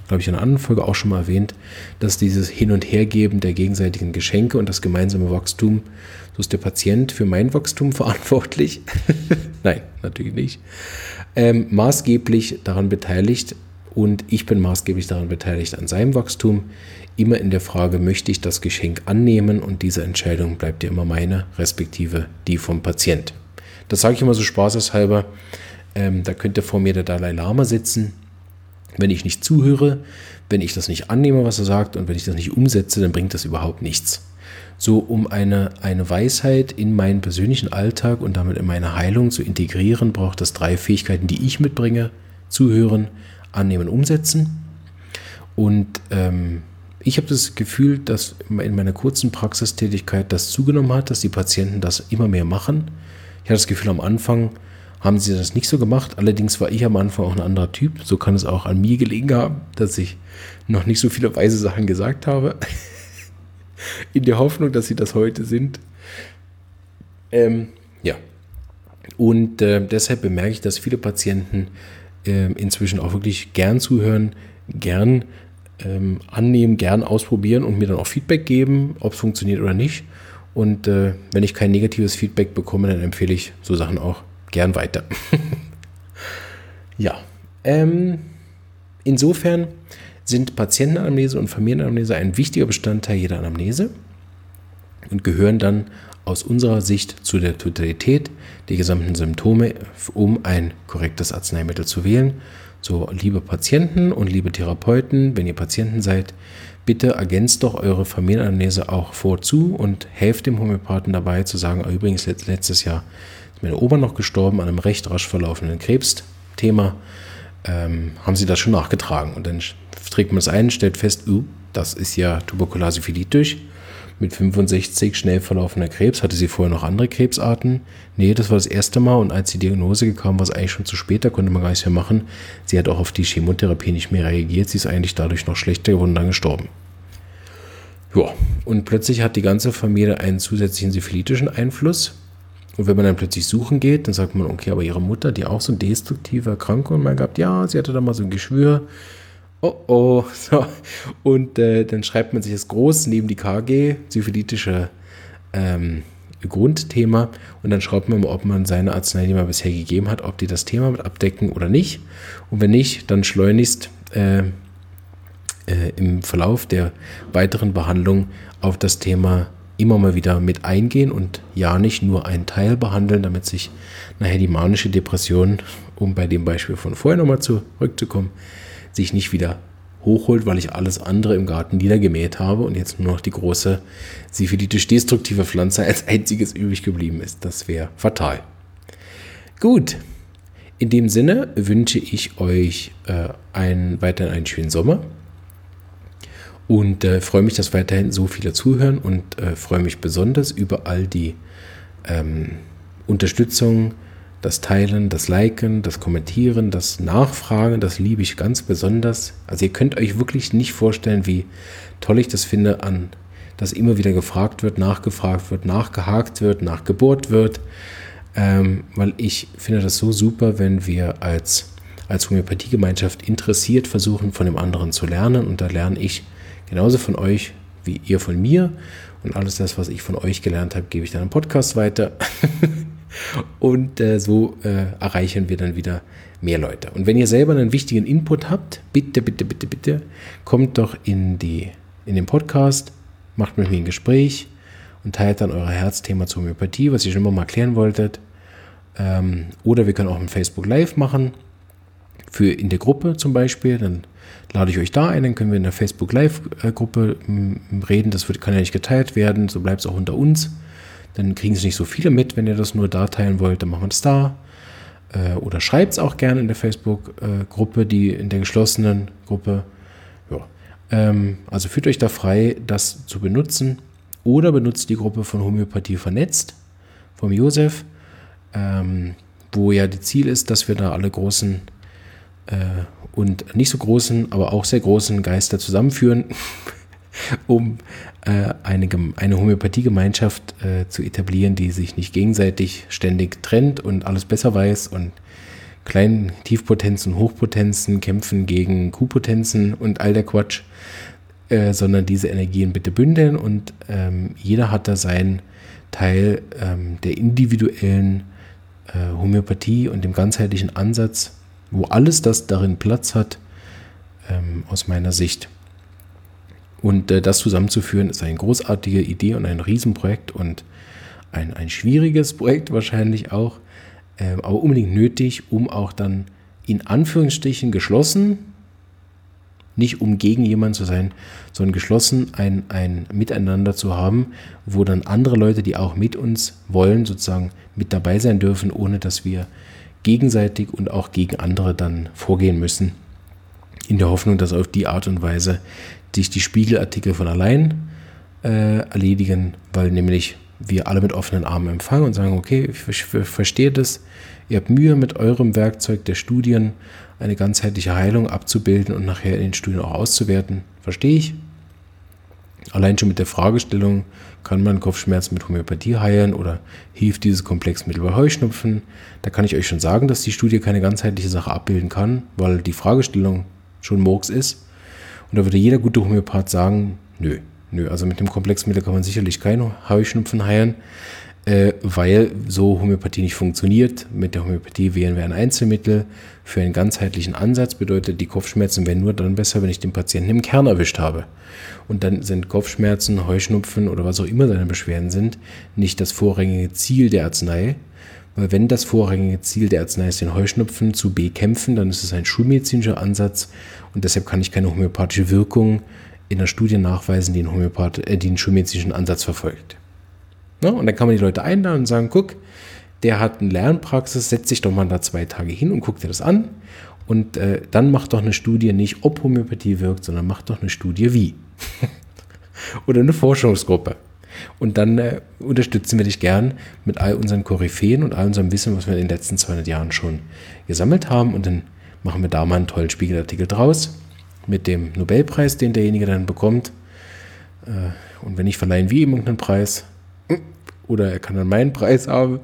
glaube ich, in einer anderen Folge auch schon mal erwähnt, dass dieses Hin- und Hergeben der gegenseitigen Geschenke und das gemeinsame Wachstum, so ist der Patient für mein Wachstum verantwortlich. Nein, natürlich nicht. Maßgeblich daran beteiligt und ich bin maßgeblich daran beteiligt an seinem Wachstum. Immer in der Frage, möchte ich das Geschenk annehmen, und diese Entscheidung bleibt ja immer meine, respektive die vom Patient. Das sage ich immer so spaßeshalber. Da könnte vor mir der Dalai Lama sitzen. Wenn ich nicht zuhöre, wenn ich das nicht annehme, was er sagt, und wenn ich das nicht umsetze, dann bringt das überhaupt nichts. So, um eine Weisheit in meinen persönlichen Alltag und damit in meine Heilung zu integrieren, braucht es 3 Fähigkeiten, die ich mitbringe: Zuhören, annehmen, umsetzen. Und ich habe das Gefühl, dass in meiner kurzen Praxistätigkeit das zugenommen hat, dass die Patienten das immer mehr machen. Ich hatte das Gefühl, am Anfang haben sie das nicht so gemacht. Allerdings war ich am Anfang auch ein anderer Typ. So kann es auch an mir gelegen haben, dass ich noch nicht so viele weise Sachen gesagt habe. In der Hoffnung, dass sie das heute sind. Ja. Und deshalb bemerke ich, dass viele Patienten inzwischen auch wirklich gern zuhören, gern annehmen, gern ausprobieren und mir dann auch Feedback geben, ob es funktioniert oder nicht. Und wenn ich kein negatives Feedback bekomme, dann empfehle ich so Sachen auch gern weiter. Ja, insofern sind Patientenanamnese und Familienanamnese ein wichtiger Bestandteil jeder Anamnese und gehören dann aus unserer Sicht zu der Totalität der gesamten Symptome, um ein korrektes Arzneimittel zu wählen. So, liebe Patienten und liebe Therapeuten, wenn ihr Patienten seid, bitte ergänzt doch eure Familienanamnese auch vorzu und helft dem Homöopathen dabei zu sagen, übrigens letztes Jahr ist meine Oma noch gestorben an einem recht rasch verlaufenden Krebsthema. Haben sie das schon nachgetragen? Und dann trägt man es ein, stellt fest, das ist ja Tuberkulose felitis mit 65 schnell verlaufender Krebs. Hatte sie vorher noch andere Krebsarten? Nee, das war das erste Mal, und als die Diagnose kam, war es eigentlich schon zu spät, da konnte man gar nichts mehr machen. Sie hat auch auf die Chemotherapie nicht mehr reagiert, sie ist eigentlich dadurch noch schlechter geworden und dann gestorben. Ja, und plötzlich hat die ganze Familie einen zusätzlichen syphilitischen Einfluss. Und wenn man dann plötzlich suchen geht, dann sagt man, okay, aber ihre Mutter, die auch so eine destruktive Erkrankung mal gehabt, ja, sie hatte da mal so ein Geschwür. Oh. So. Und dann schreibt man sich das groß neben die KG, syphilitische Grundthema, und dann schaut man mal, ob man seine Arznei, die man bisher gegeben hat, ob die das Thema mit abdecken oder nicht. Und wenn nicht, dann schleunigst im Verlauf der weiteren Behandlung auf das Thema immer mal wieder mit eingehen und ja nicht nur einen Teil behandeln, damit sich nachher die manische Depression, um bei dem Beispiel von vorher nochmal zurückzukommen, sich nicht wieder hochholt, weil ich alles andere im Garten niedergemäht habe und jetzt nur noch die große syphilitisch-destruktive Pflanze als einziges übrig geblieben ist. Das wäre fatal. Gut, in dem Sinne wünsche ich euch weiterhin einen schönen Sommer. Und freue mich, dass weiterhin so viele zuhören, und freue mich besonders über all die Unterstützung, das Teilen, das Liken, das Kommentieren, das Nachfragen. Das liebe ich ganz besonders. Also ihr könnt euch wirklich nicht vorstellen, wie toll ich das finde, dass immer wieder gefragt wird, nachgehakt wird, nachgebohrt wird. Weil ich finde das so super, wenn wir als Homöopathiegemeinschaft interessiert versuchen, von dem anderen zu lernen. Und da lerne ich genauso von euch, wie ihr von mir. Und alles das, was ich von euch gelernt habe, gebe ich dann im Podcast weiter. Und so erreichen wir dann wieder mehr Leute. Und wenn ihr selber einen wichtigen Input habt, bitte, kommt doch in den Podcast, macht mit mir ein Gespräch und teilt dann euer Herzthema zur Homöopathie, was ihr schon immer mal klären wolltet. Oder wir können auch ein Facebook Live machen, in der Gruppe zum Beispiel. Dann lade ich euch da ein, dann können wir in der Facebook Live-Gruppe reden. Das kann ja nicht geteilt werden, so bleibt es auch unter uns. Dann kriegen es nicht so viele mit, wenn ihr das nur da teilen wollt, dann machen wir es da. Oder schreibt es auch gerne in der Facebook-Gruppe, in der geschlossenen Gruppe. Ja. Also fühlt euch da frei, das zu benutzen. Oder benutzt die Gruppe von Homöopathie vernetzt, vom Josef, wo ja das Ziel ist, dass wir da alle großen und nicht so großen, aber auch sehr großen Geister zusammenführen, um eine Homöopathiegemeinschaft zu etablieren, die sich nicht gegenseitig ständig trennt und alles besser weiß und kleinen Tiefpotenzen, Hochpotenzen kämpfen gegen Q-Potenzen und all der Quatsch, sondern diese Energien bitte bündeln und jeder hat da seinen Teil der individuellen Homöopathie und dem ganzheitlichen Ansatz, wo alles das darin Platz hat, aus meiner Sicht. Und das zusammenzuführen ist eine großartige Idee und ein Riesenprojekt und ein schwieriges Projekt wahrscheinlich auch, aber unbedingt nötig, um auch dann in Anführungsstrichen geschlossen, nicht um gegen jemanden zu sein, sondern geschlossen ein Miteinander zu haben, wo dann andere Leute, die auch mit uns wollen, sozusagen mit dabei sein dürfen, ohne dass wir gegenseitig und auch gegen andere dann vorgehen müssen, in der Hoffnung, dass auf die Art und Weise sich die Spiegelartikel von allein erledigen, weil nämlich wir alle mit offenen Armen empfangen und sagen, okay, ich verstehe das, ihr habt Mühe mit eurem Werkzeug der Studien eine ganzheitliche Heilung abzubilden und nachher in den Studien auch auszuwerten, verstehe ich. Allein schon mit der Fragestellung, kann man Kopfschmerzen mit Homöopathie heilen oder hilft dieses Komplexmittel bei Heuschnupfen? Da kann ich euch schon sagen, dass die Studie keine ganzheitliche Sache abbilden kann, weil die Fragestellung schon Murks ist. Und da würde jeder gute Homöopath sagen, nö, also mit dem Komplexmittel kann man sicherlich keinen Heuschnupfen heilen, weil so Homöopathie nicht funktioniert. Mit der Homöopathie wählen wir ein Einzelmittel für einen ganzheitlichen Ansatz, bedeutet, die Kopfschmerzen werden nur dann besser, wenn ich den Patienten im Kern erwischt habe. Und dann sind Kopfschmerzen, Heuschnupfen oder was auch immer seine Beschwerden sind, nicht das vorrangige Ziel der Arznei, weil wenn das vorrangige Ziel der Arznei ist, den Heuschnupfen zu bekämpfen, dann ist es ein schulmedizinischer Ansatz und deshalb kann ich keine homöopathische Wirkung in der Studie nachweisen, die den schulmedizinischen Ansatz verfolgt. Ja, und dann kann man die Leute einladen und sagen, guck, der hat eine Lernpraxis, setz dich doch mal da 2 Tage hin und guck dir das an und dann mach doch eine Studie nicht, ob Homöopathie wirkt, sondern mach doch eine Studie wie. Oder eine Forschungsgruppe. Und dann unterstützen wir dich gern mit all unseren Koryphäen und all unserem Wissen, was wir in den letzten 200 Jahren schon gesammelt haben. Und dann machen wir da mal einen tollen Spiegelartikel draus mit dem Nobelpreis, den derjenige dann bekommt. Und wenn nicht, verleihen wir ihm irgendeinen Preis. Oder er kann dann meinen Preis haben.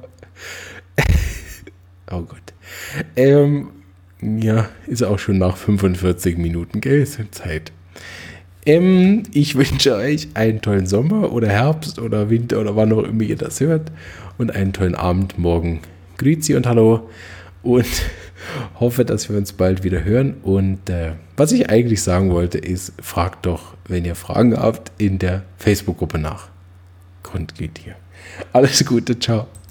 Oh Gott. Ja, ist auch schon nach 45 Minuten, gell? Ist Zeit. Ich wünsche euch einen tollen Sommer oder Herbst oder Winter oder wann auch immer ihr das hört und einen tollen Abend, morgen. Grüezi und hallo und hoffe, dass wir uns bald wieder hören. Und was ich eigentlich sagen wollte ist, fragt doch, wenn ihr Fragen habt, in der Facebook-Gruppe nach. Grundgeht hier. Alles Gute, ciao.